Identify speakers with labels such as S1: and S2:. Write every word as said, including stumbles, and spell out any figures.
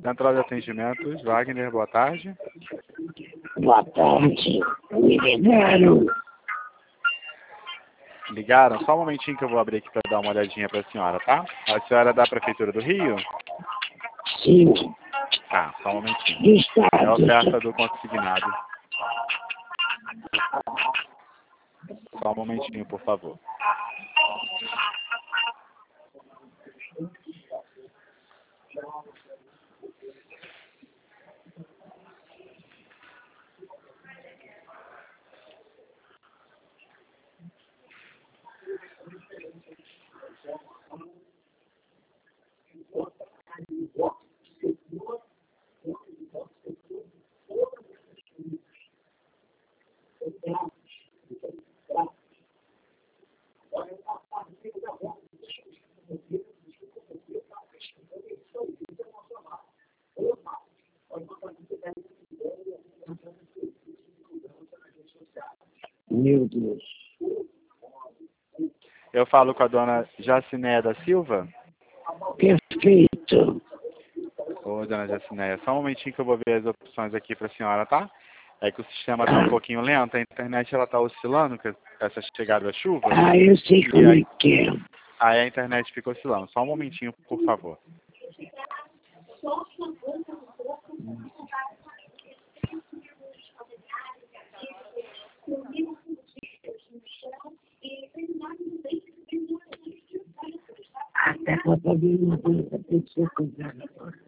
S1: Central de Atendimentos, Wagner, boa tarde.
S2: Boa tarde, me ligaram.
S1: Ligaram? Só um momentinho que eu vou abrir aqui para dar uma olhadinha para a senhora, tá? A senhora é da Prefeitura do Rio?
S2: Sim.
S1: Tá, só um momentinho. É a oferta do consignado. Só um momentinho, por favor.
S2: Meu Deus.
S1: Eu falo com a dona Jacinéia da Silva?
S2: Perfeito.
S1: Ô, dona Jacinéia, só um momentinho que eu vou ver as opções aqui para a senhora, tá? É que o sistema está um pouquinho lento, a internet ela está oscilando com essa chegada da chuva.
S2: Ah, eu sei como é que é.
S1: Aí a internet fica oscilando. Só um momentinho, por favor.
S2: Até para fazer uma coisa, tem que ser cuidado agora.